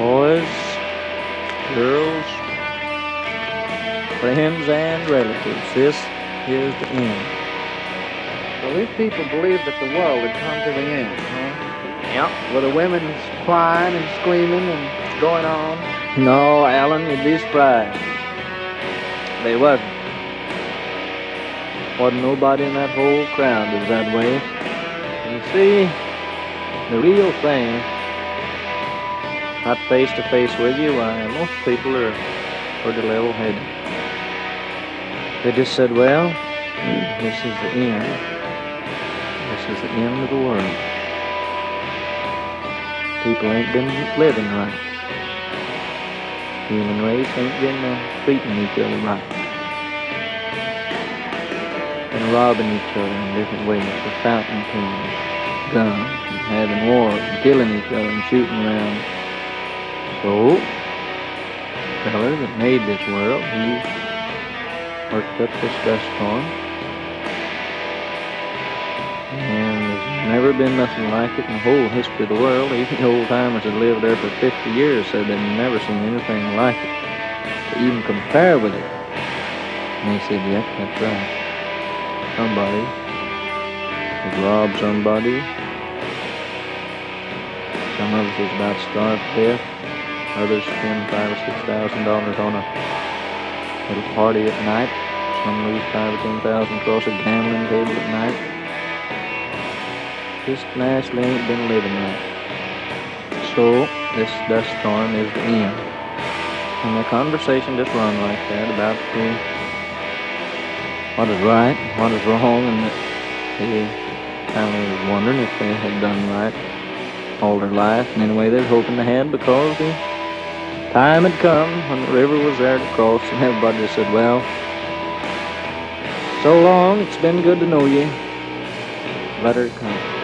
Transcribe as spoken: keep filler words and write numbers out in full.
boys, girls, friends, and relatives, this is the end. So these people believed that the world had come to the end, huh? Yep. Were the women crying and screaming and going on? No, Alan, you'd be surprised. They wasn't. Wasn't nobody in that whole crowd that was that way. You see, the real thing, not face to face with you, why, most people are pretty level-headed. They just said, well, this is the end. This is the end of the world. People ain't been living right. Human race ain't been uh, treating each other right. Been robbing each other in different ways with fountain pens, guns, and having wars, and killing each other and shooting around. So, the fella that made this world, he worked up this dust storm. And there's never been nothing like it in the whole history of the world. Even the old timers that lived there for fifty years said they'd never seen anything like it to even compare with it. And they said, yep, that's right. Somebody has robbed somebody. Some of us is about to starve to death. Others spend five or six thousand dollars on a little party at night. Some lose five or ten thousand across a gambling table at night. Just naturally ain't been living right. So, this dust storm is the end. And the conversation just run like that about the, what is right, what is wrong, and they kind of was wondering if they had done right all their life. And anyway, they was hoping they had, because the time had come when the river was there to cross, and everybody just said, well, so long, it's been good to know you. Let her come.